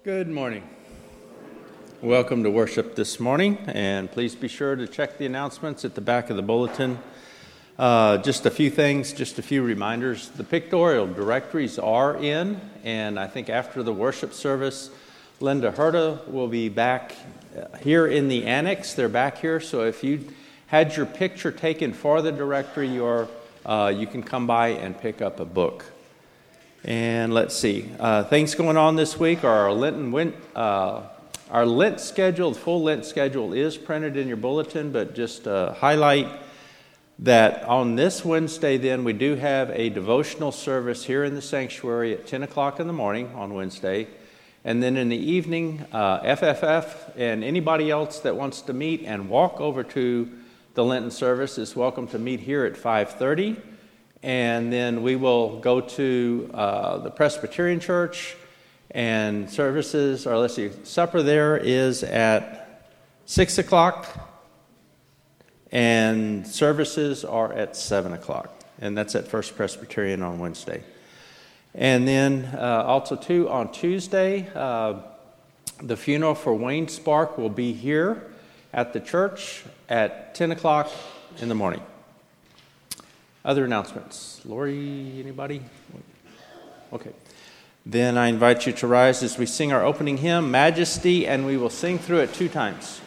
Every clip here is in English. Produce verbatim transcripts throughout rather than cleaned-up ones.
Good morning. Welcome to worship this morning, and please be sure to check the announcements at the back of the bulletin. Uh, just a few things, just a few reminders. The pictorial directories are in, and I think after the worship service, Linda Herta will be back here in the annex. They're back here, so if you had your picture taken for the directory, you're, uh, you can come by and pick up a book. And let's see, uh, things going on this week are our Lenten win- uh, our Lent schedule, the full Lent schedule is printed in your bulletin, but just uh, highlight that on this Wednesday then we do have a devotional service here in the sanctuary at ten o'clock in the morning on Wednesday. And then in the evening, uh, F F F and anybody else that wants to meet and walk over to the Lenten service is welcome to meet here at five thirty. And then we will go to uh, the Presbyterian Church, and services, or let's see, supper there is at six o'clock, and services are at seven o'clock, and that's at First Presbyterian on Wednesday. And then uh, also, too, on Tuesday, uh, the funeral for Wayne Spark will be here at the church at ten o'clock in the morning. Other announcements? Lori, anybody? Okay. Then I invite you to rise as we sing our opening hymn, Majesty, and we will sing through it two times.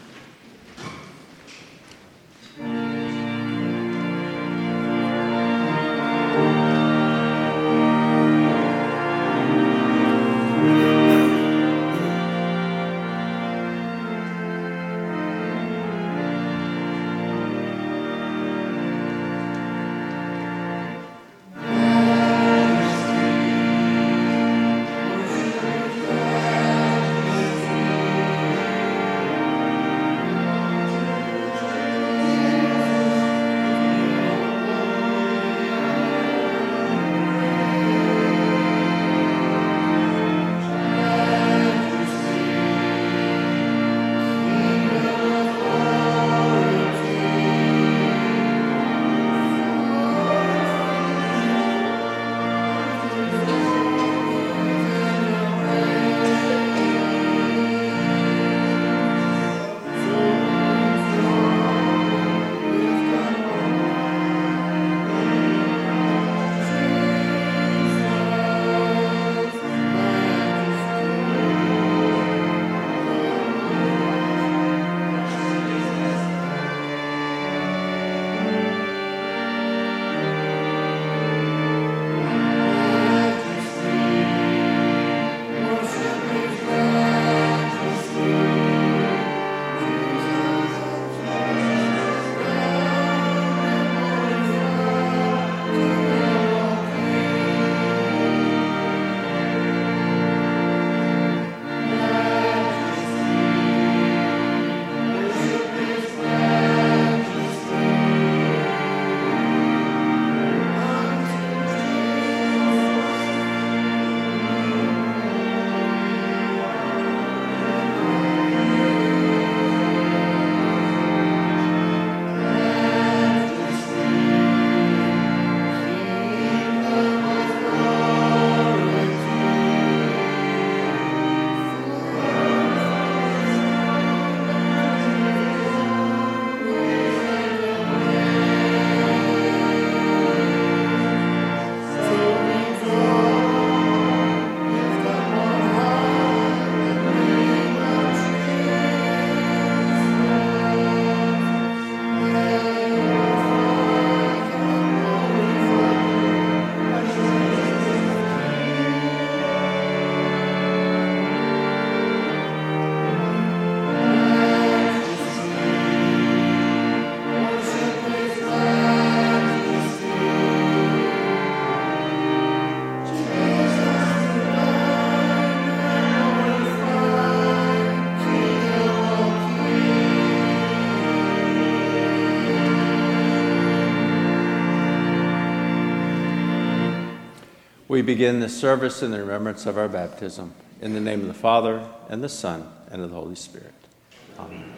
We begin this service in the remembrance of our baptism. In the name of the Father, and the Son, and of the Holy Spirit. Amen.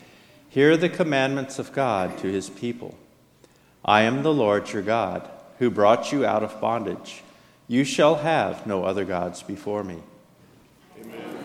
Hear the commandments of God to his people. I am the Lord your God, who brought you out of bondage. You shall have no other gods before me. Amen.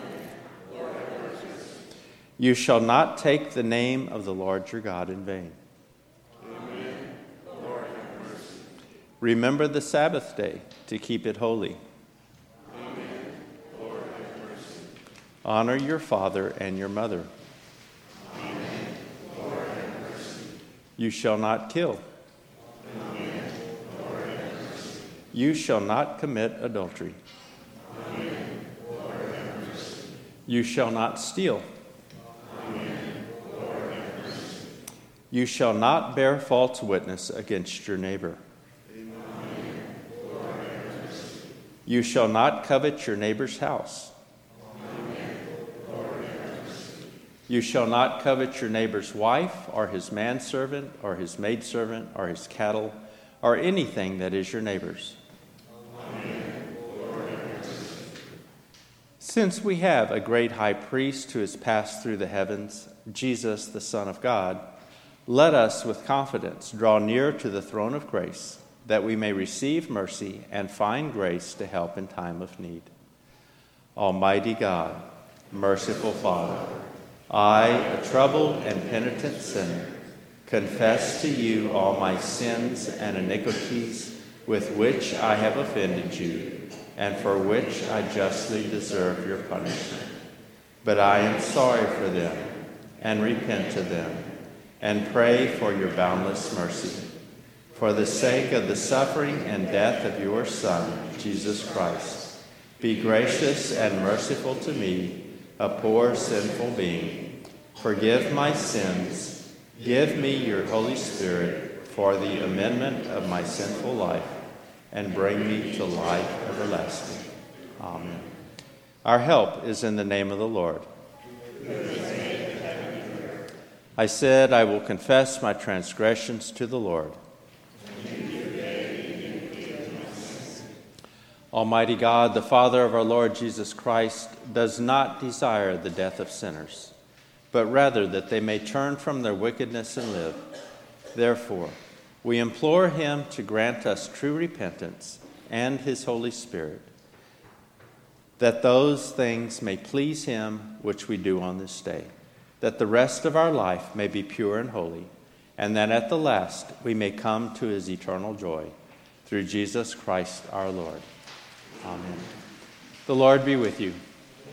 You shall not take the name of the Lord your God in vain. Amen. Lord, have mercy. Remember the Sabbath day to keep it holy. Amen. Lord, have mercy. Honor your father and your mother. Amen. Lord, have mercy. You shall not kill. Amen. Lord, have mercy. You shall not commit adultery. Amen. Lord, have mercy. You shall not steal. Amen. Lord, have mercy. You shall not bear false witness against your neighbor. Amen. Lord, have mercy. You shall not covet your neighbor's house. Amen. Lord, have mercy. You shall not covet your neighbor's wife, or his manservant, or his maidservant, or his cattle, or anything that is your neighbor's. Amen. Lord, have mercy. Since we have a great high priest who has passed through the heavens, Jesus, the Son of God, let us with confidence draw near to the throne of grace, that we may receive mercy and find grace to help in time of need. Almighty God, merciful Father, I, a troubled and penitent sinner, confess to you all my sins and iniquities with which I have offended you, and for which I justly deserve your punishment. But I am sorry for them, and repent of them, and pray for your boundless mercy. For the sake of the suffering and death of your Son, Jesus Christ, be gracious and merciful to me, a poor sinful being. Forgive my sins. Give me your Holy Spirit for the amendment of my sinful life, and bring me to life everlasting. Amen. Our help is in the name of the Lord. I said, I will confess my transgressions to the Lord. Almighty God, the Father of our Lord Jesus Christ, does not desire the death of sinners, but rather that they may turn from their wickedness and live. Therefore, we implore him to grant us true repentance and his Holy Spirit, that those things may please him which we do on this day, that the rest of our life may be pure and holy, and that at the last we may come to his eternal joy, through Jesus Christ our Lord. Amen. The Lord be with you.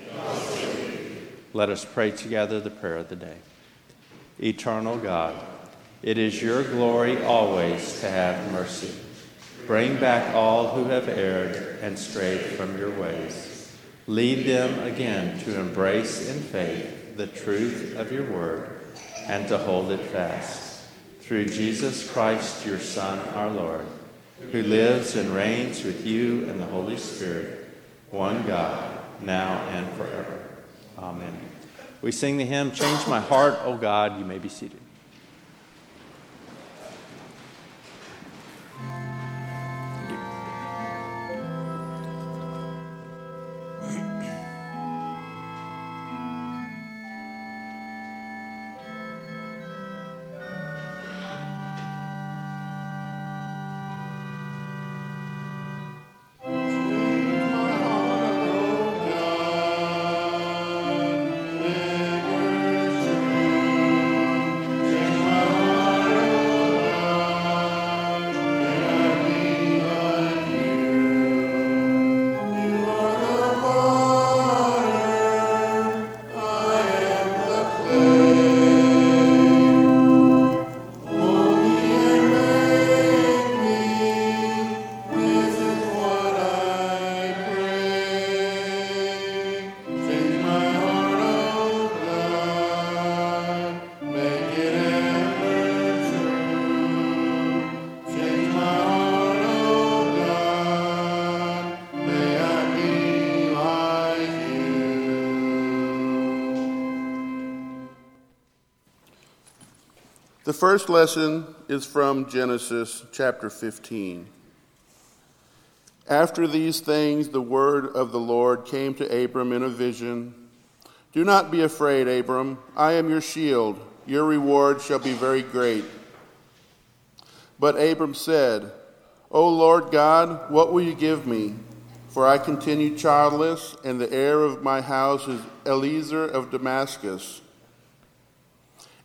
Let us pray together the prayer of the day. Eternal God, it is your glory always to have mercy. Bring back all who have erred and strayed from your ways. Lead them again to embrace in faith the truth of your word and to hold it fast. Through Jesus Christ, your Son, our Lord, who lives and reigns with you and the Holy Spirit, one God, now and forever. Amen. We sing the hymn, Change My Heart, O God. You may be seated. The first lesson is from Genesis chapter fifteen. After these things, the word of the Lord came to Abram in a vision. Do not be afraid, Abram. I am your shield. Your reward shall be very great. But Abram said, O Lord God, what will you give me? For I continue childless, and the heir of my house is Eliezer of Damascus.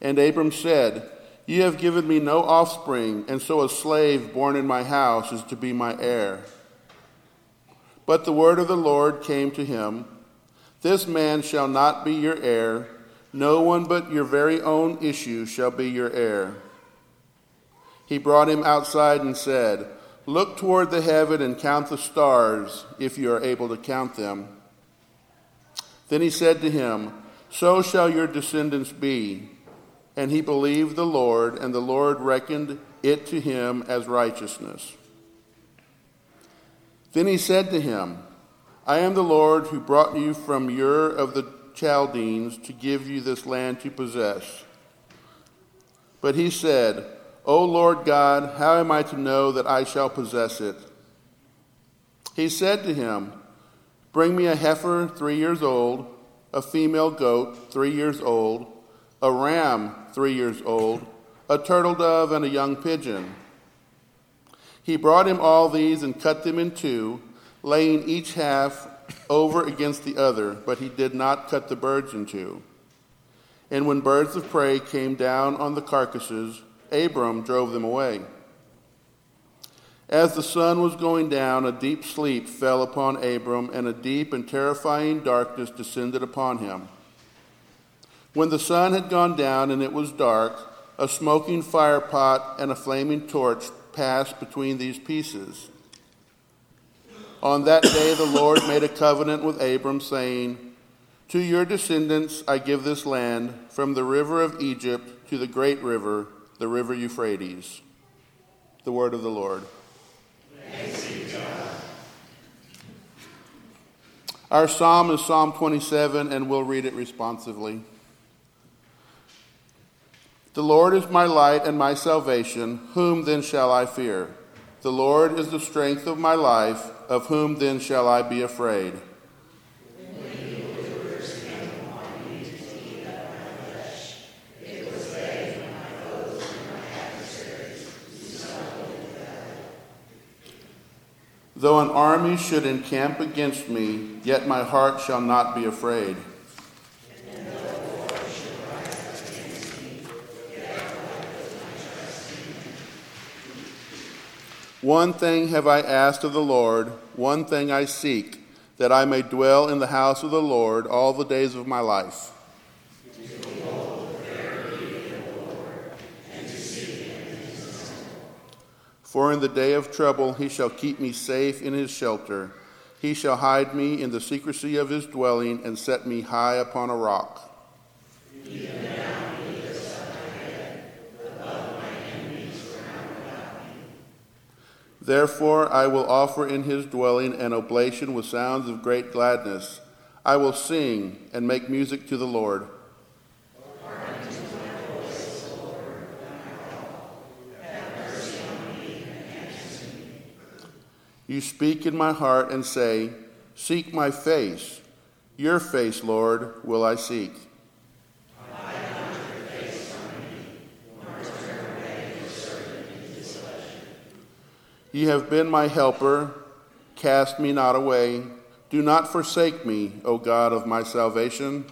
And Abram said, "You have given me no offspring, and so a slave born in my house is to be my heir." But the word of the Lord came to him, "This man shall not be your heir. No one but your very own issue shall be your heir." He brought him outside and said, "Look toward the heaven and count the stars, if you are able to count them." Then he said to him, "So shall your descendants be." And he believed the Lord, and the Lord reckoned it to him as righteousness. Then he said to him, "I am the Lord who brought you from Ur of the Chaldeans to give you this land to possess." But he said, "O Lord God, how am I to know that I shall possess it?" He said to him, "Bring me a heifer three years old, a female goat three years old, a ram three years old, a turtle dove, and a young pigeon." He brought him all these and cut them in two, laying each half over against the other, but he did not cut the birds in two. And when birds of prey came down on the carcasses, Abram drove them away. As the sun was going down, a deep sleep fell upon Abram, and a deep and terrifying darkness descended upon him. When the sun had gone down and it was dark, a smoking fire pot and a flaming torch passed between these pieces. On that day the Lord made a covenant with Abram, saying, "To your descendants I give this land, from the river of Egypt to the great river, the river Euphrates." The word of the Lord. Thanks be to God. Our psalm is Psalm twenty-seven, and we'll read it responsively. The Lord is my light and my salvation. Whom then shall I fear? The Lord is the strength of my life. Of whom then shall I be afraid? Though an army should encamp against me, yet my heart shall not be afraid. One thing have I asked of the Lord, one thing I seek, that I may dwell in the house of the Lord all the days of my life. For in the day of trouble he shall keep me safe in his shelter. He shall hide me in the secrecy of his dwelling and set me high upon a rock. Therefore I will offer in his dwelling an oblation with sounds of great gladness. I will sing and make music to the Lord. You speak in my heart and say, "Seek my face." Your face, Lord, will I seek. You have been my helper. Cast me not away. Do not forsake me, O God of my salvation.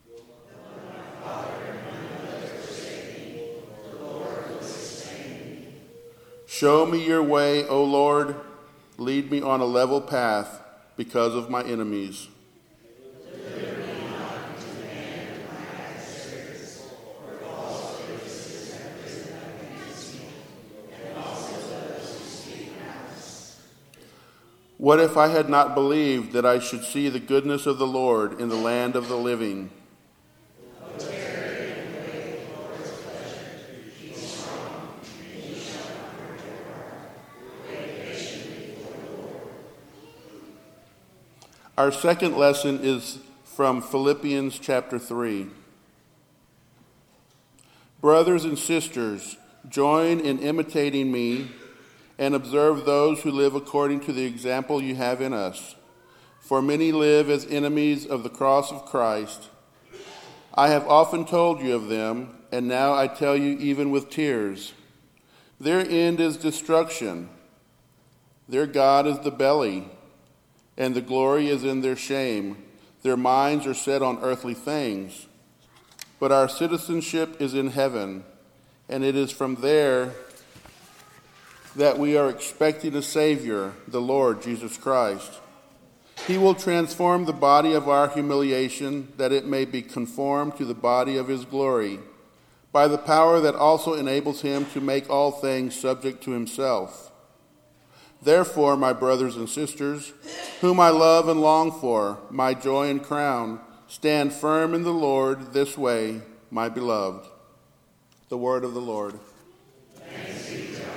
Show me your way, O Lord. Lead me on a level path because of my enemies. What if I had not believed that I should see the goodness of the Lord in the land of the living? Our second lesson is from Philippians chapter three. Brothers and sisters, join in imitating me and observe those who live according to the example you have in us. For many live as enemies of the cross of Christ. I have often told you of them, and now I tell you even with tears. Their end is destruction. Their God is the belly, and the glory is in their shame. Their minds are set on earthly things. but our citizenship is in heaven, and it is from there that we are expecting a Savior, the Lord Jesus Christ. He will transform the body of our humiliation, that it may be conformed to the body of his glory, by the power that also enables him to make all things subject to himself. Therefore, my brothers and sisters, whom I love and long for, my joy and crown, stand firm in the Lord this way, my beloved. The word of the Lord. Thanks be to God.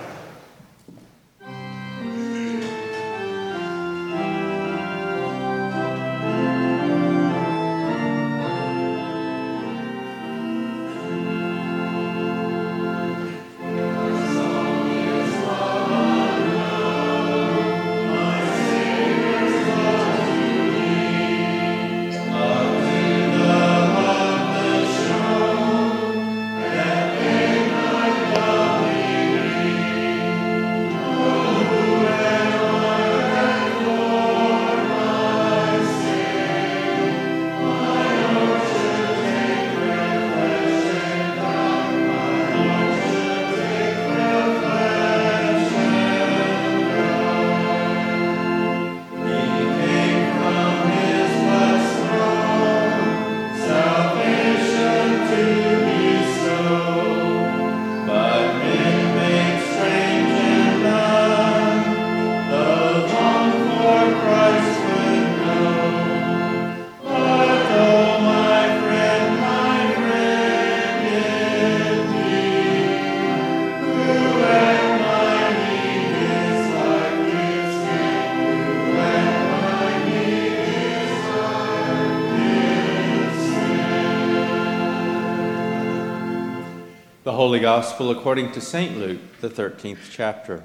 The Holy Gospel according to Saint Luke, the thirteenth chapter.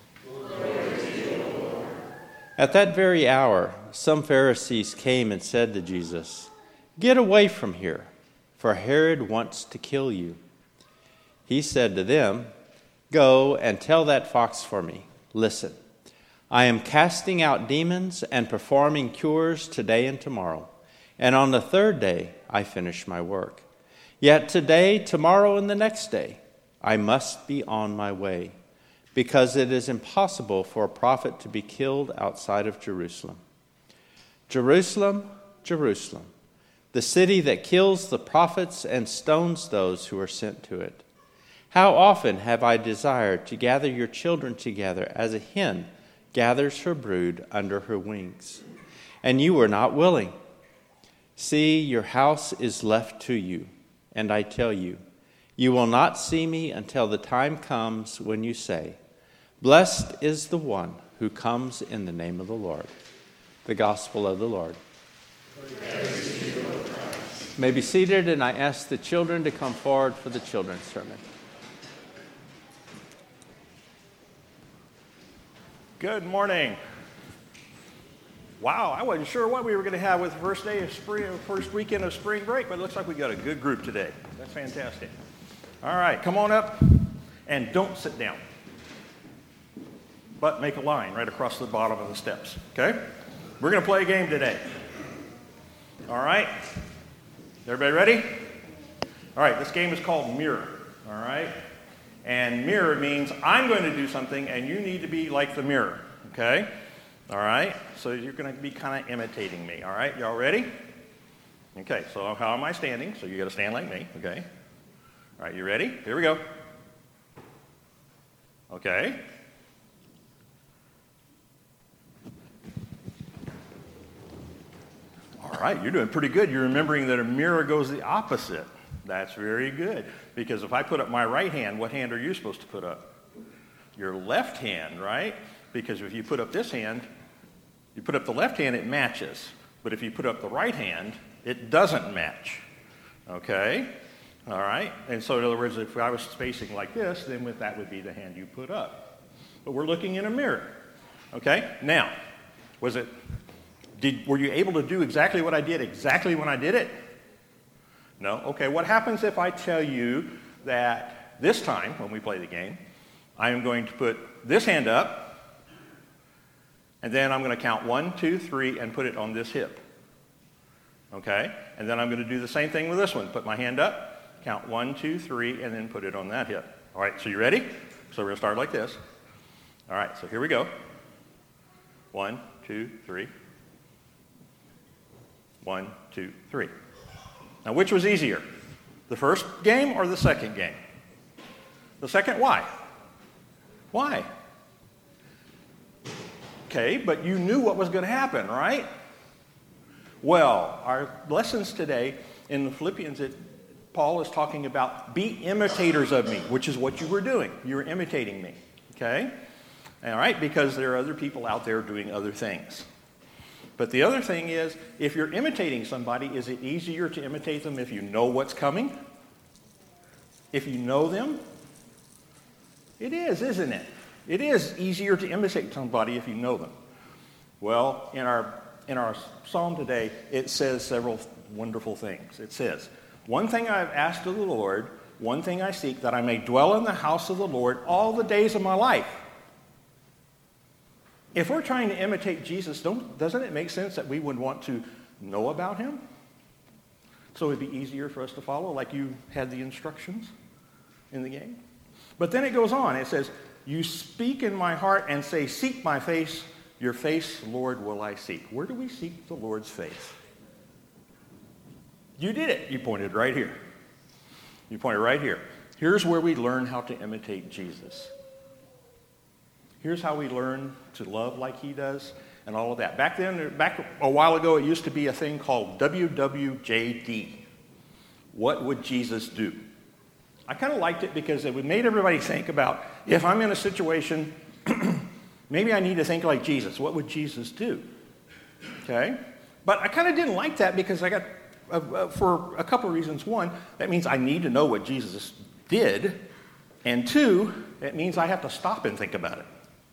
At that very hour, some Pharisees came and said to Jesus, "Get away from here, for Herod wants to kill you." He said to them, "Go and tell that fox for me. Listen, I am casting out demons and performing cures today and tomorrow, and on the third day I finish my work. Yet today, tomorrow, and the next day, I must be on my way, because it is impossible for a prophet to be killed outside of Jerusalem. Jerusalem, Jerusalem, the city that kills the prophets and stones those who are sent to it. How often have I desired to gather your children together as a hen gathers her brood under her wings, and you were not willing. See, your house is left to you. And I tell you, you will not see me until the time comes when you say, 'Blessed is the one who comes in the name of the Lord.'" The Gospel of the Lord. Praise to you, O Christ. May be seated, and I ask the children to come forward for the children's sermon. Good morning. Wow, I wasn't sure what we were going to have with the first day of spring, first weekend of spring break, but it looks like we got a good group today. That's fantastic. All right, come on up and don't sit down, but make a line right across the bottom of the steps, okay? We're going to play a game today. All right? Everybody ready? All right, this game is called Mirror, all right? And mirror means I'm going to do something and you need to be like the mirror, okay? All right, so you're going to be kind of imitating me, all right? Y'all ready? Okay, so how am I standing? So you got to stand like me, okay? All right, you ready? Here we go. Okay. All right, you're doing pretty good. You're remembering that a mirror goes the opposite. That's very good, because if I put up my right hand, what hand are you supposed to put up? Your left hand, right? Because if you put up this hand, you put up the left hand, it matches. But if you put up the right hand, it doesn't match. Okay? All right? And so in other words, if I was facing like this, then with that would be the hand you put up. But we're looking in a mirror. Okay? Now, was it, did, were you able to do exactly what I did exactly when I did it? No? Okay, what happens if I tell you that this time, when we play the game, I am going to put this hand up, and then I'm going to count one, two, three, and put it on this hip. Okay? And then I'm going to do the same thing with this one. Put my hand up, count one, two, three, and then put it on that hip. All right, so you ready? So we're going to start like this. All right, so here we go. One, two, three. One, two, three. Now, which was easier? The first game or the second game? The second, why? Why? Okay, but you knew what was going to happen, right? Well, our lessons today in the Philippians, it, Paul is talking about be imitators of me, which is what you were doing. You were imitating me, okay? All right, because there are other people out there doing other things. But the other thing is, if you're imitating somebody, is it easier to imitate them if you know what's coming? If you know them? It is, isn't it? It is easier to imitate somebody if you know them. Well, in our in our psalm today, it says several wonderful things. It says, one thing I have asked of the Lord, one thing I seek, that I may dwell in the house of the Lord all the days of my life. If we're trying to imitate Jesus, don't, doesn't it make sense that we would want to know about him? So it'd be easier for us to follow, like you had the instructions in the game. But then it goes on. It says, you speak in my heart and say, seek my face. Your face, Lord, will I seek. Where do we seek the Lord's face? You did it. You pointed right here. You pointed right here. Here's where we learn how to imitate Jesus. Here's how we learn to love like he does and all of that. Back then, back a while ago, it used to be a thing called W W J D. What would Jesus do? I kind of liked it because it made everybody think about, if I'm in a situation, maybe I need to think like Jesus. What would Jesus do? Okay? But I kind of didn't like that because I got, uh, uh, for a couple of reasons. One, that means I need to know what Jesus did. And two, it means I have to stop and think about it.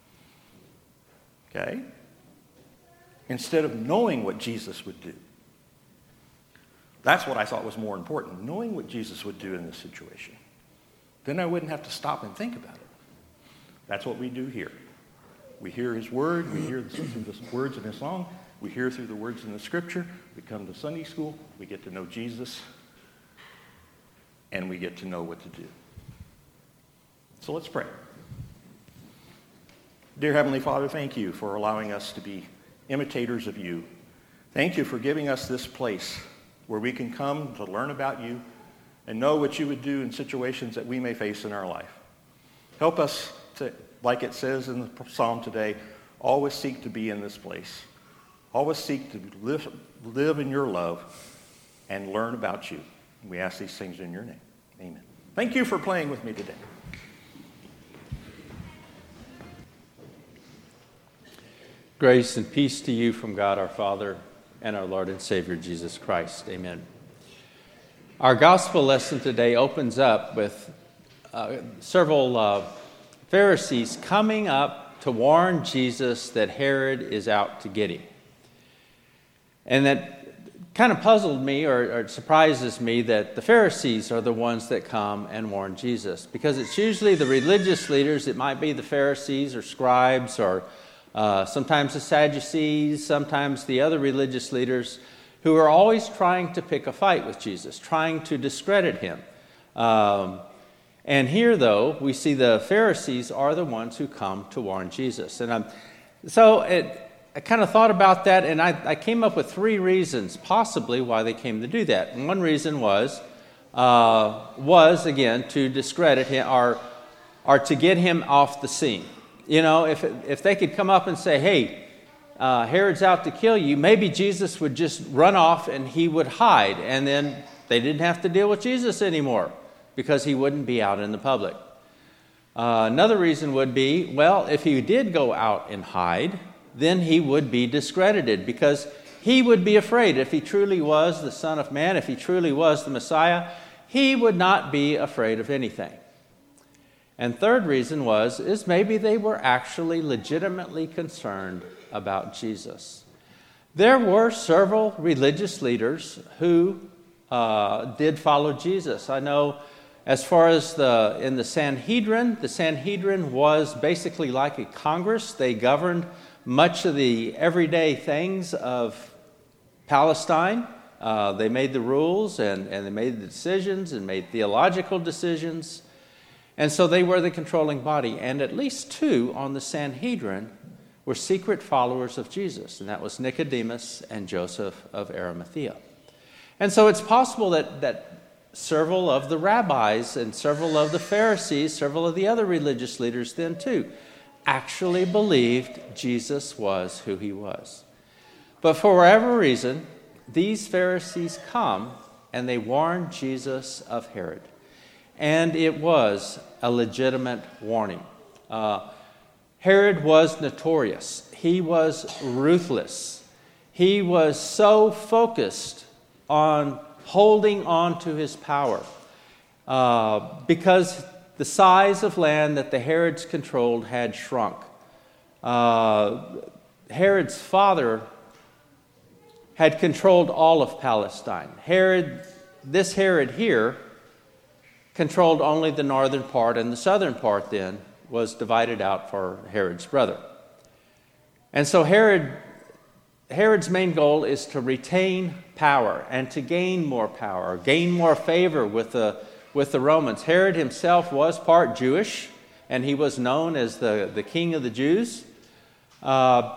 Okay? Instead of knowing what Jesus would do. That's what I thought was more important, knowing what Jesus would do in this situation. Then I wouldn't have to stop and think about it. That's what we do here. We hear his word, we hear through the words in his song, we hear through the words in the scripture, we come to Sunday school, we get to know Jesus, and we get to know what to do. So let's pray. Dear Heavenly Father, thank you for allowing us to be imitators of you. Thank you for giving us this place where we can come to learn about you and know what you would do in situations that we may face in our life. Help us to, like it says in the psalm today, always seek to be in this place. Always seek to live, live in your love and learn about you. We ask these things in your name. Amen. Thank you for playing with me today. Grace and peace to you from God our Father and our Lord and Savior Jesus Christ. Amen. Our gospel lesson today opens up with uh, several uh, Pharisees coming up to warn Jesus that Herod is out to get him. And that kind of puzzled me, or, or surprises me, that the Pharisees are the ones that come and warn Jesus. Because it's usually the religious leaders, it might be the Pharisees or scribes or uh, sometimes the Sadducees, sometimes the other religious leaders, who are always trying to pick a fight with Jesus, trying to discredit him. Um, and here, though, we see the Pharisees are the ones who come to warn Jesus. And um, so it, I kind of thought about that, and I, I came up with three reasons, possibly, why they came to do that. And one reason was, uh, was again, to discredit him, or, or to get him off the scene. You know, if if they could come up and say, hey, Uh, Herod's out to kill you, maybe Jesus would just run off and he would hide, and then they didn't have to deal with Jesus anymore because he wouldn't be out in the public. Uh, another reason would be, well, if he did go out and hide, then he would be discredited because he would be afraid. If he truly was the Son of Man, if he truly was the Messiah, he would not be afraid of anything. And third reason was, is maybe they were actually legitimately concerned about Jesus. There were several religious leaders who uh, did follow Jesus. I know as far as the in the Sanhedrin, the Sanhedrin was basically like a Congress. They governed much of the everyday things of Palestine. Uh, they made the rules and, and they made the decisions and made theological decisions. And so they were the controlling body. And at least two on the Sanhedrin were secret followers of Jesus. And that was Nicodemus and Joseph of Arimathea. And so it's possible that, that several of the rabbis and several of the Pharisees, several of the other religious leaders then too, actually believed Jesus was who he was. But for whatever reason, these Pharisees come and they warn Jesus of Herod. And it was a legitimate warning. Uh, Herod was notorious. He was ruthless. He was so focused on holding on to his power uh, because the size of land that the Herods controlled had shrunk. Uh, Herod's father had controlled all of Palestine. Herod, this Herod here, controlled only the northern part, and the southern part then was divided out for Herod's brother. And so Herod, Herod's main goal is to retain power and to gain more power, gain more favor with the, with the Romans. Herod himself was part Jewish, and he was known as the, the king of the Jews. Uh,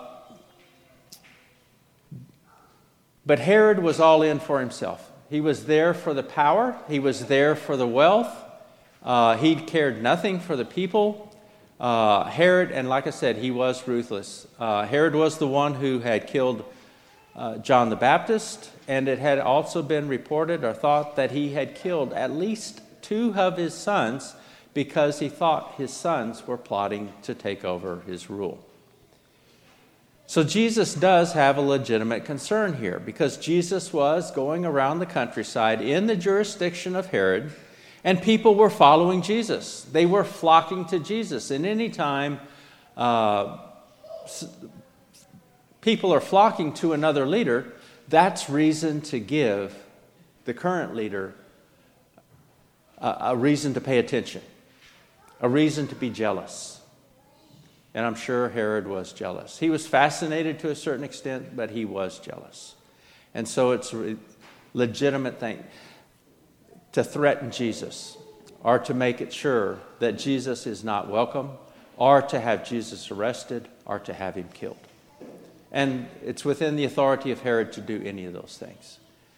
But Herod was all in for himself. He was there for the power. He was there for the wealth. Uh, he cared nothing for the people. Uh, Herod, and like I said, he was ruthless. Uh, Herod was the one who had killed uh, John the Baptist, and it had also been reported or thought that he had killed at least two of his sons because he thought his sons were plotting to take over his rule. So Jesus does have a legitimate concern here because Jesus was going around the countryside in the jurisdiction of Herod, and people were following Jesus. They were flocking to Jesus. And any time uh, people are flocking to another leader, that's reason to give the current leader a, a reason to pay attention, a reason to be jealous. And I'm sure Herod was jealous. He was fascinated to a certain extent, but he was jealous. And so it's a legitimate thing to threaten Jesus or to make it sure that Jesus is not welcome or to have Jesus arrested or to have him killed. And it's within the authority of Herod to do any of those things.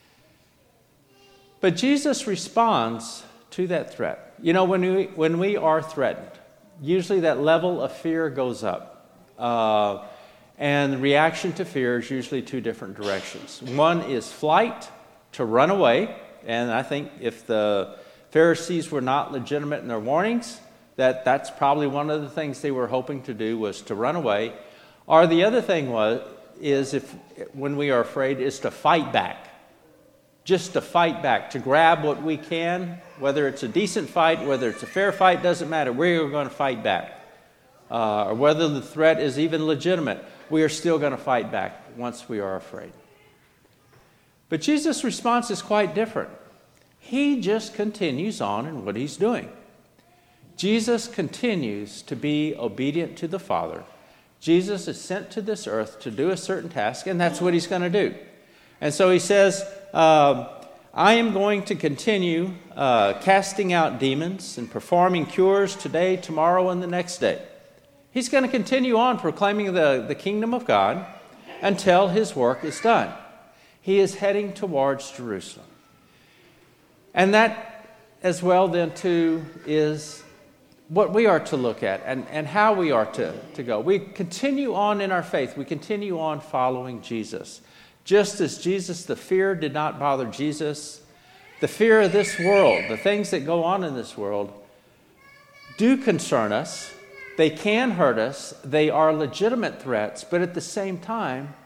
But Jesus responds to that threat. You know, when we, when we are threatened, usually that level of fear goes up. Uh, and the reaction to fear is usually two different directions. One is flight, to run away. And I think if the Pharisees were not legitimate in their warnings, that that's probably one of the things they were hoping to do was to run away. Or the other thing was, is if when we are afraid, is to fight back. Just to fight back, to grab what we can, whether it's a decent fight, whether it's a fair fight, doesn't matter. We're going to fight back. Uh, or whether the threat is even legitimate, we are still going to fight back once we are afraid. But Jesus' response is quite different. He just continues on in what he's doing. Jesus continues to be obedient to the Father. Jesus is sent to this earth to do a certain task, and that's what he's going to do. And so he says, uh, I am going to continue uh, casting out demons and performing cures today, tomorrow, and the next day. He's going to continue on proclaiming the, the kingdom of God until his work is done. He is heading towards Jerusalem. And that as well then too is what we are to look at and, and how we are to, to go. We continue on in our faith. We continue on following Jesus. Just as Jesus, the fear did not bother Jesus, the fear of this world, the things that go on in this world, do concern us. They can hurt us. They are legitimate threats, but at the same time,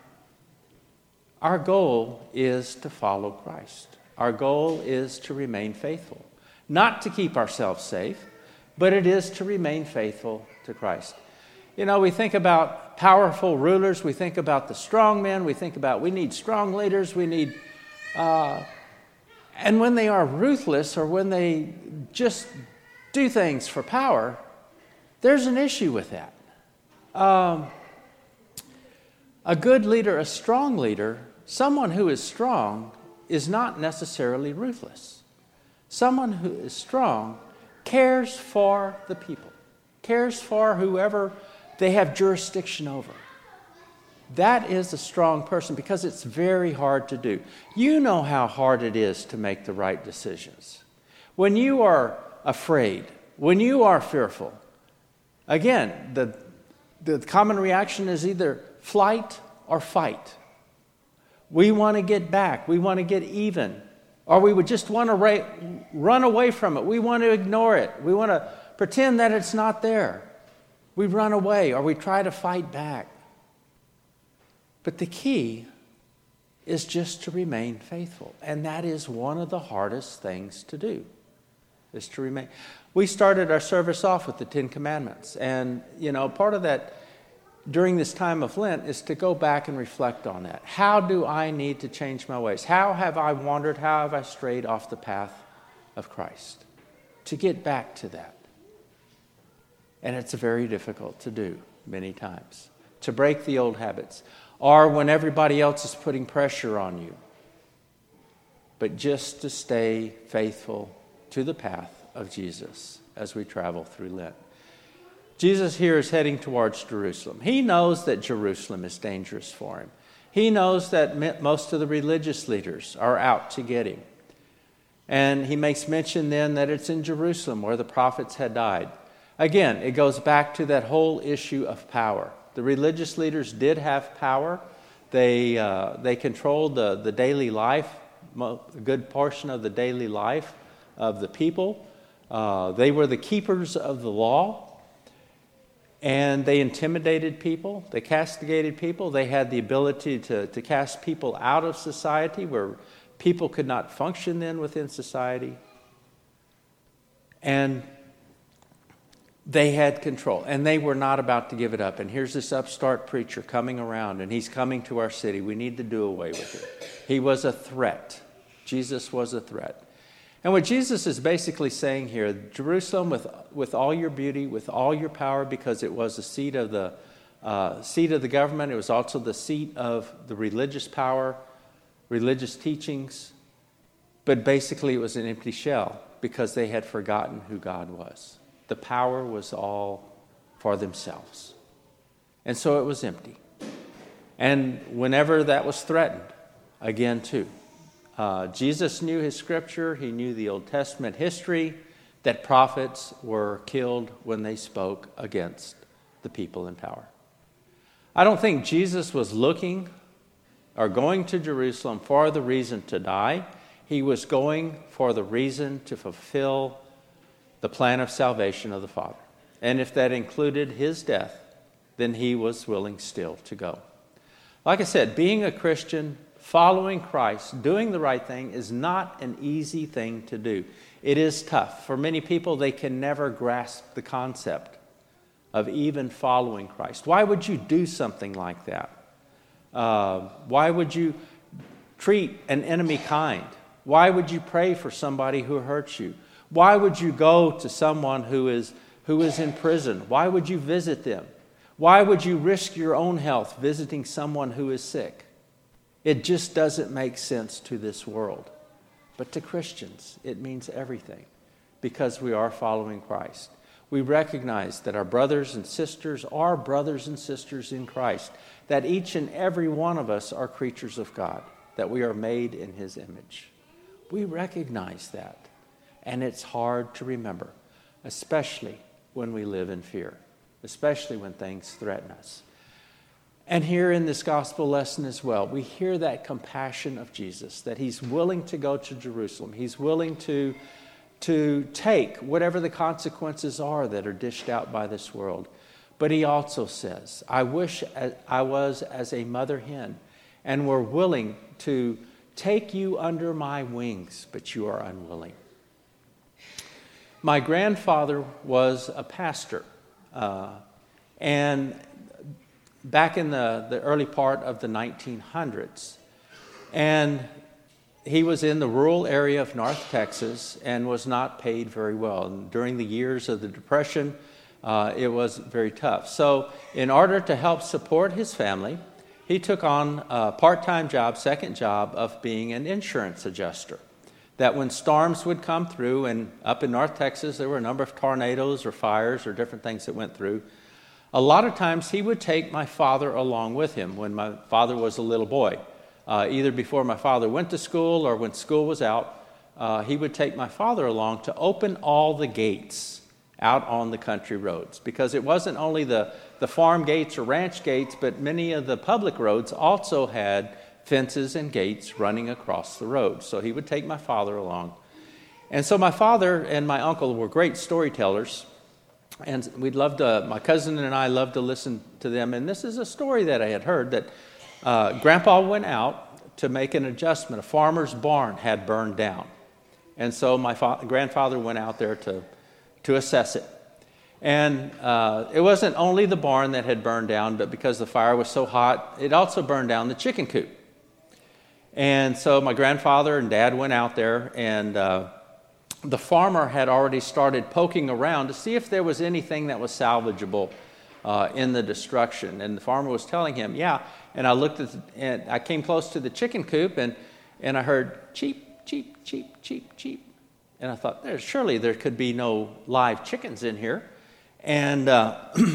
our goal is to follow Christ. Our goal is to remain faithful. Not to keep ourselves safe, but it is to remain faithful to Christ. You know, we think about powerful rulers. We think about the strong men. We think about we need strong leaders. We need... Uh, and when they are ruthless or when they just do things for power, there's an issue with that. Um, a good leader, a strong leader, someone who is strong, is not necessarily ruthless. Someone who is strong cares for the people, cares for whoever they have jurisdiction over. That is a strong person because it's very hard to do. You know how hard it is to make the right decisions. When you are afraid, when you are fearful, again, the, the common reaction is either flight or fight. We want to get back. We want to get even. Or we would just want to ra- run away from it. We want to ignore it. We want to pretend that it's not there. We run away or we try to fight back. But the key is just to remain faithful. And that is one of the hardest things to do, is to remain. We started our service off with the Ten Commandments. And, you know, part of that during this time of Lent is to go back and reflect on that. How do I need to change my ways? How have I wandered? How have I strayed off the path of Christ? To get back to that. And it's very difficult to do many times. To break the old habits. Or when everybody else is putting pressure on you. But just to stay faithful to the path of Jesus as we travel through Lent. Jesus here is heading towards Jerusalem. He knows that Jerusalem is dangerous for him. He knows that most of the religious leaders are out to get him. And he makes mention then that it's in Jerusalem where the prophets had died. Again, it goes back to that whole issue of power. The religious leaders did have power. They uh, they controlled the, the daily life, a good portion of the daily life of the people. Uh, they were the keepers of the law. And they intimidated people. They castigated people. They had the ability to, to cast people out of society where people could not function then within society. And they had control. And they were not about to give it up. And here's this upstart preacher coming around, and he's coming to our city. We need to do away with it. He was a threat. Jesus was a threat. And what Jesus is basically saying here, Jerusalem, with with all your beauty, with all your power, because it was the seat of the uh, seat of the government, it was also the seat of the religious power, religious teachings, but basically it was an empty shell because they had forgotten who God was. The power was all for themselves. And so it was empty. And whenever that was threatened, again too, Uh, Jesus knew his scripture. He knew the Old Testament history that prophets were killed when they spoke against the people in power. I don't think Jesus was looking or going to Jerusalem for the reason to die. He was going for the reason to fulfill the plan of salvation of the Father. And if that included his death, then he was willing still to go. Like I said, being a Christian, following Christ, doing the right thing is not an easy thing to do. It is tough. For many people, they can never grasp the concept of even following Christ. Why would you do something like that? Uh, why would you treat an enemy kind? Why would you pray for somebody who hurts you? Why would you go to someone who is, who is in prison? Why would you visit them? Why would you risk your own health visiting someone who is sick? It just doesn't make sense to this world. But to Christians, it means everything because we are following Christ. We recognize that our brothers and sisters are brothers and sisters in Christ, that each and every one of us are creatures of God, that we are made in his image. We recognize that, and it's hard to remember, especially when we live in fear, especially when things threaten us. And here in this gospel lesson as well, we hear that compassion of Jesus, that he's willing to go to Jerusalem. He's willing to, to take whatever the consequences are that are dished out by this world. But he also says, I wish I was as a mother hen and were willing to take you under my wings, but you are unwilling. My grandfather was a pastor, uh, and back in the, the early part of the nineteen hundreds. And he was in the rural area of North Texas and was not paid very well. And during the years of the Depression, uh, it was very tough. So in order to help support his family, he took on a part-time job, second job, of being an insurance adjuster. That when storms would come through, and up in North Texas there were a number of tornadoes or fires or different things that went through, a lot of times he would take my father along with him when my father was a little boy. Uh, either before my father went to school or when school was out, uh, he would take my father along to open all the gates out on the country roads. Because it wasn't only the, the farm gates or ranch gates, but many of the public roads also had fences and gates running across the road. So he would take my father along. And so my father and my uncle were great storytellers. And we'd love to, my cousin and I loved to listen to them. And this is a story that I had heard that uh, Grandpa went out to make an adjustment. A farmer's barn had burned down. And so my fa- grandfather went out there to, to assess it. And uh, it wasn't only the barn that had burned down, but because the fire was so hot, it also burned down the chicken coop. And so my grandfather and dad went out there, and uh, the farmer had already started poking around to see if there was anything that was salvageable uh, in the destruction. And the farmer was telling him, yeah. And I looked at, the, and I came close to the chicken coop, and, and I heard cheep, cheep, cheep, cheep, cheep. And I thought, there, surely there could be no live chickens in here. And uh,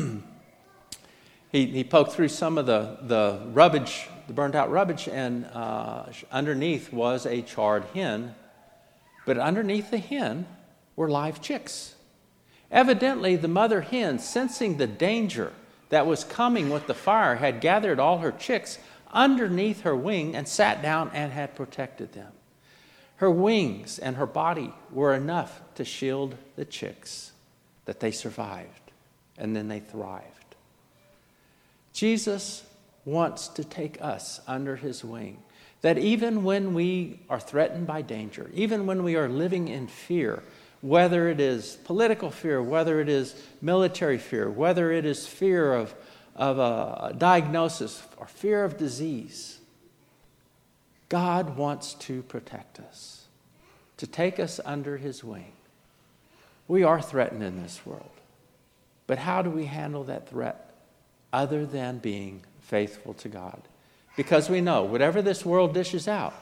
he, he poked through some of the, the rubbish, the burned out rubbish, and uh, underneath was a charred hen. But underneath the hen were live chicks. Evidently, the mother hen, sensing the danger that was coming with the fire, had gathered all her chicks underneath her wing and sat down and had protected them. Her wings and her body were enough to shield the chicks, that they survived, and then they thrived. Jesus wants to take us under his wing, that even when we are threatened by danger, even when we are living in fear, whether it is political fear, whether it is military fear, whether it is fear of, of a diagnosis or fear of disease, God wants to protect us, to take us under his wing. We are threatened in this world, but how do we handle that threat other than being faithful to God? Because we know whatever this world dishes out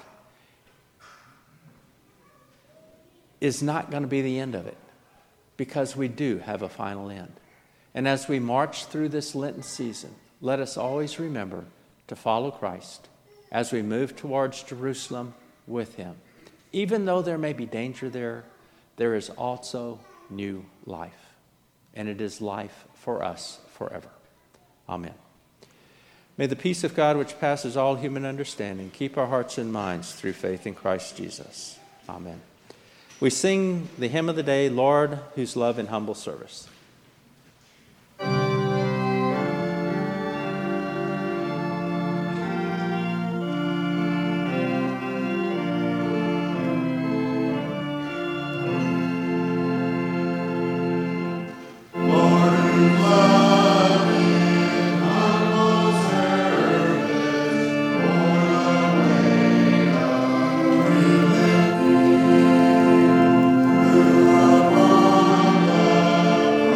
is not going to be the end of it, because we do have a final end. And as we march through this Lenten season, let us always remember to follow Christ as we move towards Jerusalem with him. Even though there may be danger there, there is also new life. And it is life for us forever. Amen. May the peace of God, which passes all human understanding, keep our hearts and minds through faith in Christ Jesus. Amen. We sing the hymn of the day, Lord, whose love in humble service. Lord,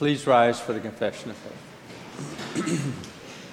Please rise for the confession of faith.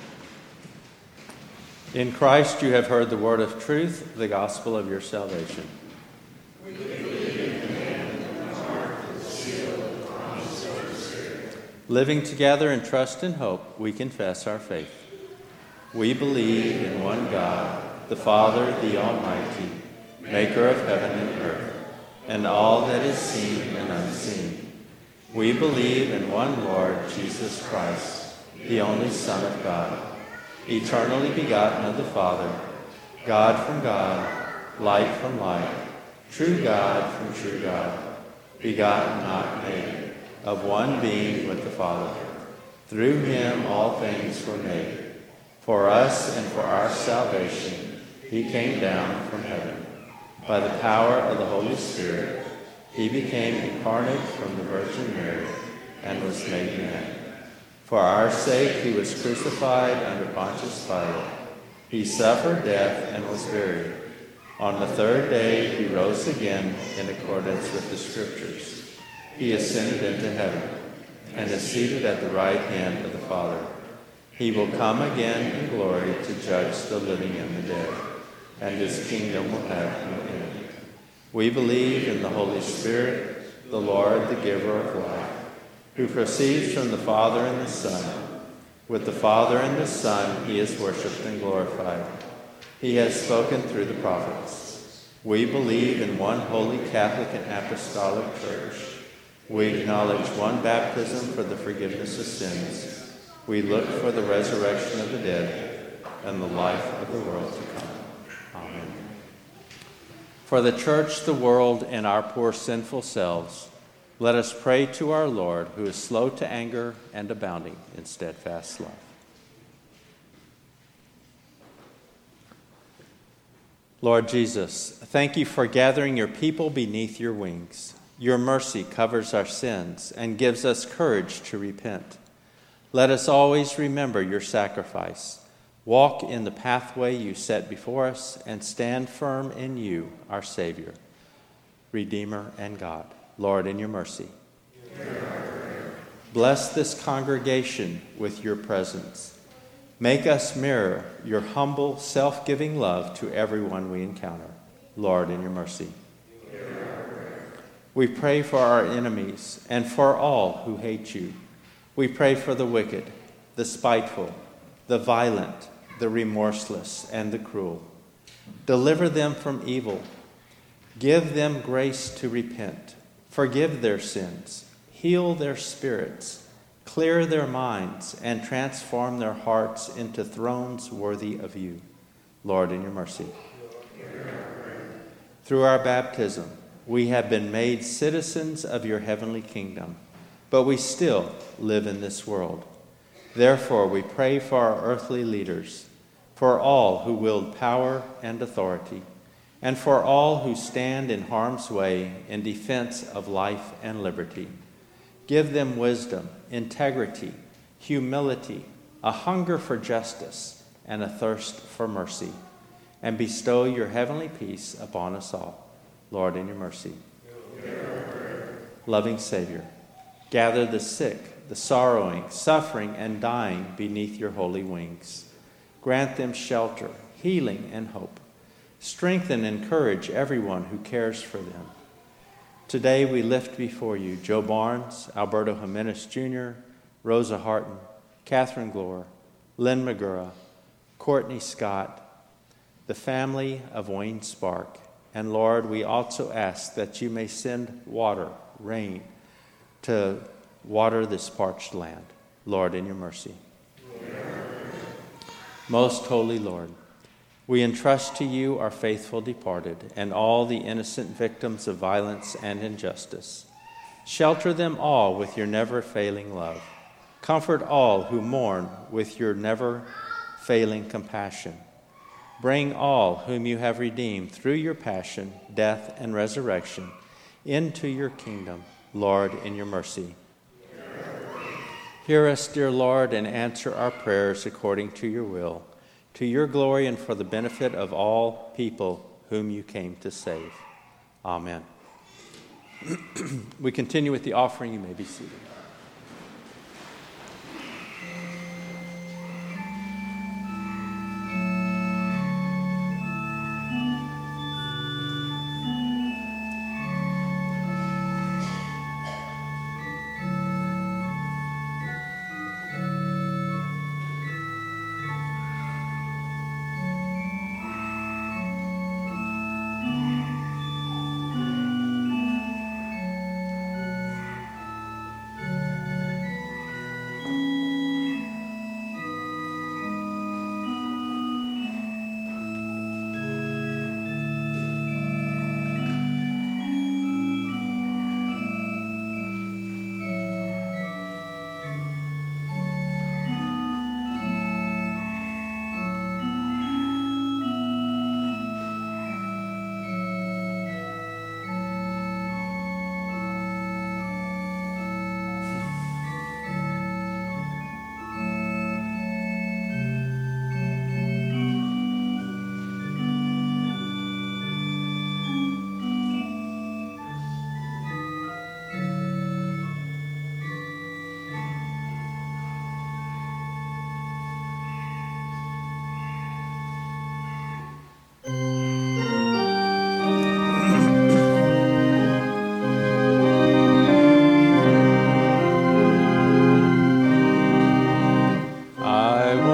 In Christ you have heard the word of truth, the gospel of your salvation. We believe in him and the heart the seal of the promise of the Spirit. Living together in trust and hope, we confess our faith. We believe in one God, the Father, the Almighty, maker of heaven and earth, and all that is seen and unseen. We believe in one Lord, Jesus Christ, the only Son of God, eternally begotten of the Father, God from God, light from light, true God from true God, begotten, not made, of one being with the Father. Through him all things were made. For us and for our salvation, he came down from heaven. By the power of the Holy Spirit, he became incarnate from the Virgin Mary and was made man. For our sake he was crucified under Pontius Pilate. He suffered death and was buried. On the third day he rose again in accordance with the Scriptures. He ascended into heaven and is seated at the right hand of the Father. He will come again in glory to judge the living and the dead, and his kingdom will have no end. We believe in the Holy Spirit, the Lord, the giver of life, who proceeds from the Father and the Son. With the Father and the Son he is worshipped and glorified. He has spoken through the prophets. We believe in one holy Catholic and Apostolic Church. We acknowledge one baptism for the forgiveness of sins. We look for the resurrection of the dead and the life of the world to come. Amen. For the church, the world, and our poor sinful selves, let us pray to our Lord, who is slow to anger and abounding in steadfast love. Lord Jesus, thank you for gathering your people beneath your wings. Your mercy covers our sins and gives us courage to repent. Let us always remember your sacrifice, walk in the pathway you set before us, and stand firm in you, our Savior, Redeemer, and God. Lord, in your mercy. Bless this congregation with your presence. Make us mirror your humble, self-giving love to everyone we encounter. Lord, in your mercy. We pray for our enemies and for all who hate you. We pray for the wicked, the spiteful, the violent, the remorseless, and the cruel. Deliver them from evil. Give them grace to repent. Forgive their sins. Heal their spirits. Clear their minds and transform their hearts into thrones worthy of you. Lord, in your mercy. Through our baptism, we have been made citizens of your heavenly kingdom, but we still live in this world. Therefore, we pray for our earthly leaders, for all who wield power and authority, and for all who stand in harm's way in defense of life and liberty. Give them wisdom, integrity, humility, a hunger for justice, and a thirst for mercy, and bestow your heavenly peace upon us all. Lord, in your mercy. Loving Savior, gather the sick, the sorrowing, suffering, and dying beneath your holy wings. Grant them shelter, healing, and hope. Strengthen and encourage everyone who cares for them. Today we lift before you Joe Barnes, Alberto Jimenez Junior, Rosa Harton, Catherine Glore, Lynn Magura, Courtney Scott, the family of Wayne Spark. And Lord, we also ask that you may send water, rain, to water this parched land. Lord, in your mercy. Most holy Lord, we entrust to you our faithful departed and all the innocent victims of violence and injustice. Shelter them all with your never-failing love. Comfort all who mourn with your never-failing compassion. Bring all whom you have redeemed through your passion, death, and resurrection into your kingdom, Lord, in your mercy. Hear us, dear Lord, and answer our prayers according to your will, to your glory and for the benefit of all people whom you came to save. Amen. We continue with the offering. You may be seated.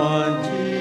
on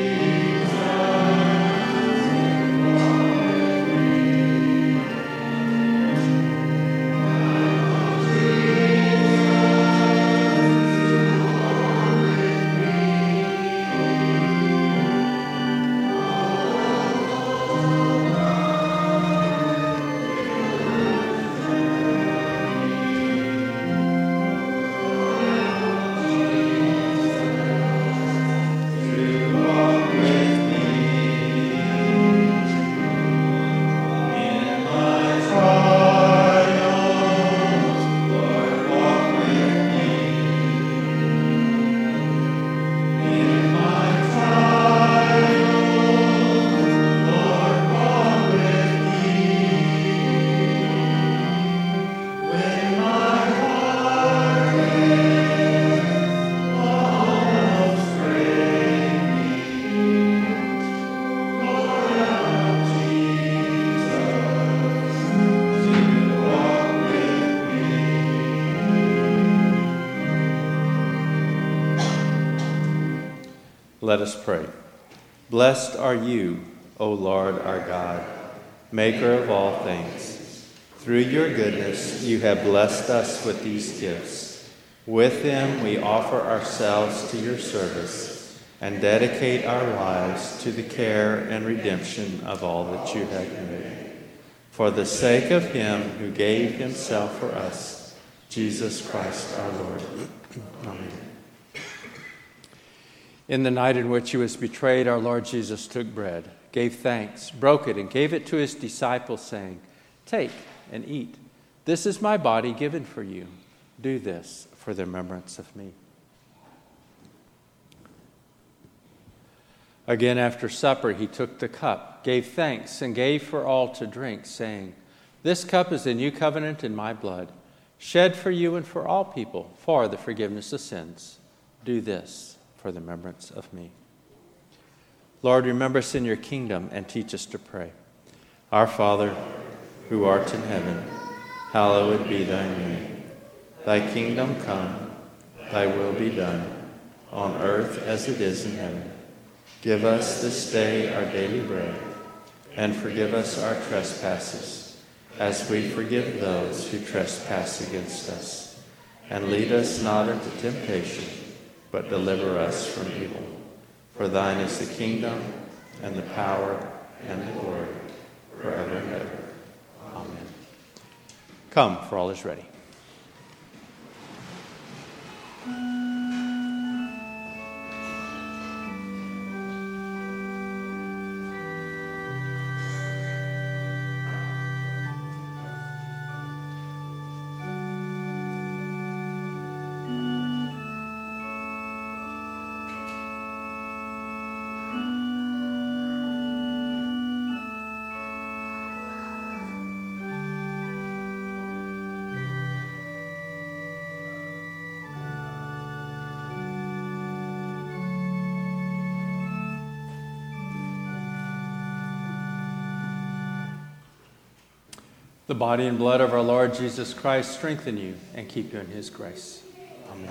Let us pray. Blessed are you, O Lord our God, maker of all things. Through your goodness you have blessed us with these gifts. With them we offer ourselves to your service and dedicate our lives to the care and redemption of all that you have made. For the sake of him who gave himself for us, Jesus Christ our Lord. Amen. In the night in which he was betrayed, our Lord Jesus took bread, gave thanks, broke it, and gave it to his disciples, saying, "Take and eat. This is my body given for you. Do this for the remembrance of me." Again, after supper, he took the cup, gave thanks, and gave for all to drink, saying, "This cup is the new covenant in my blood, shed for you and for all people for the forgiveness of sins. Do this for the remembrance of me." Lord, remember us in your kingdom and teach us to pray. Our Father, who art in heaven, hallowed be thy name. Thy kingdom come, thy will be done, on earth as it is in heaven. Give us this day our daily bread, and forgive us our trespasses, as we forgive those who trespass against us. And lead us not into temptation, but deliver us from evil. For thine is the kingdom, and the power, and the glory, forever and ever. Amen. Come, for all is ready. The body and blood of our Lord Jesus Christ strengthen you and keep you in his grace. Amen.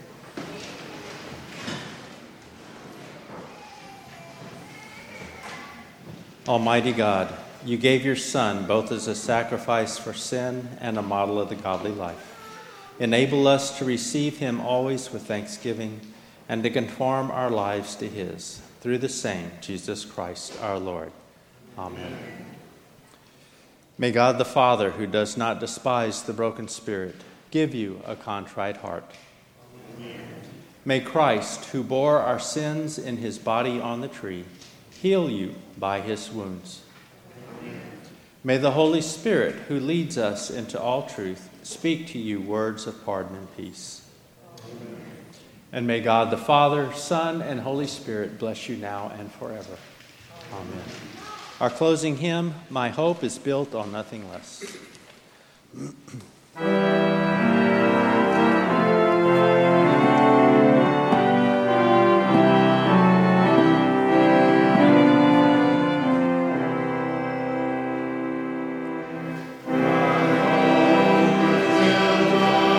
Almighty God, you gave your Son both as a sacrifice for sin and a model of the godly life. Enable us to receive him always with thanksgiving and to conform our lives to his, through the same Jesus Christ our Lord. Amen. May God the Father, who does not despise the broken spirit, give you a contrite heart. Amen. May Christ, who bore our sins in his body on the tree, heal you by his wounds. Amen. May the Holy Spirit, who leads us into all truth, speak to you words of pardon and peace. Amen. And may God the Father, Son, and Holy Spirit bless you now and forever. Amen. Our closing hymn, "My Hope is Built on Nothing Less."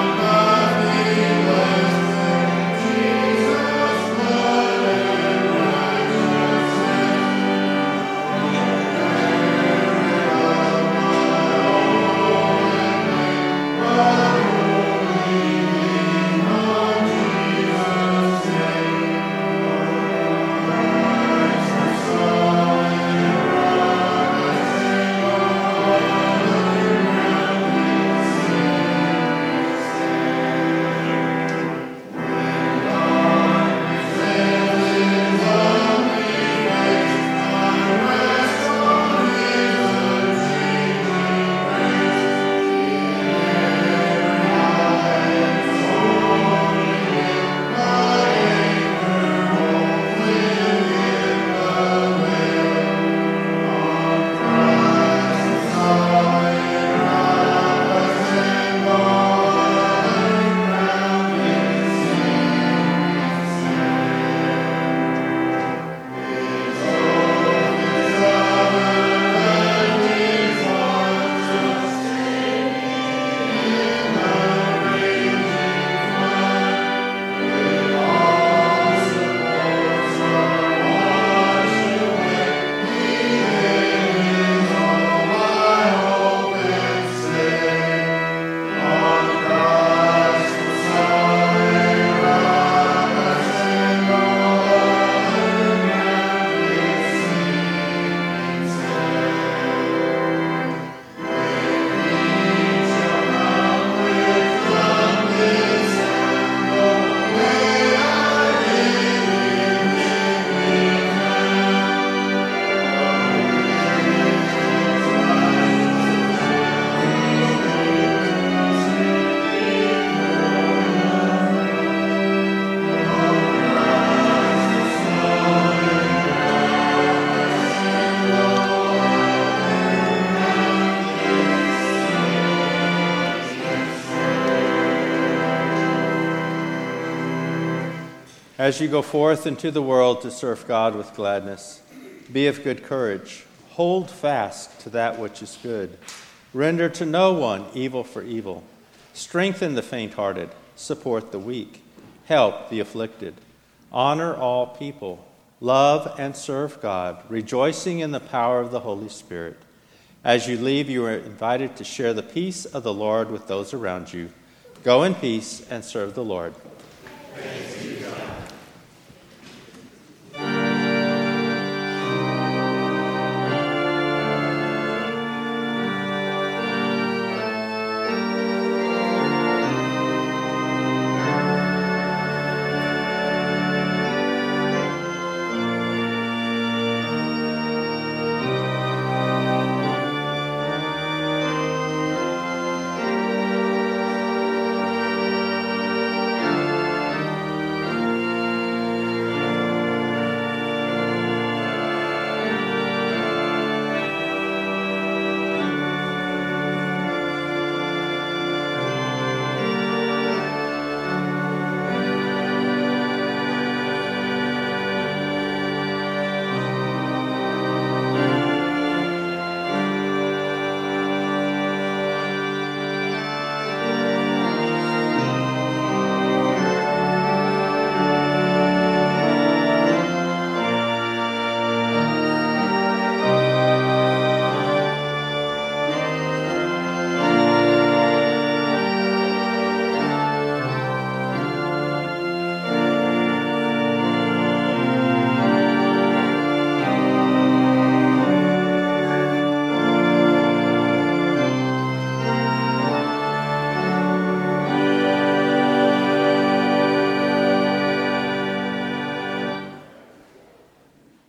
Jesus, blood and As you go forth into the world to serve God with gladness, be of good courage. Hold fast to that which is good. Render to no one evil for evil. Strengthen the faint-hearted. Support the weak. Help the afflicted. Honor all people. Love and serve God, rejoicing in the power of the Holy Spirit. As you leave, you are invited to share the peace of the Lord with those around you. Go in peace and serve the Lord. Praise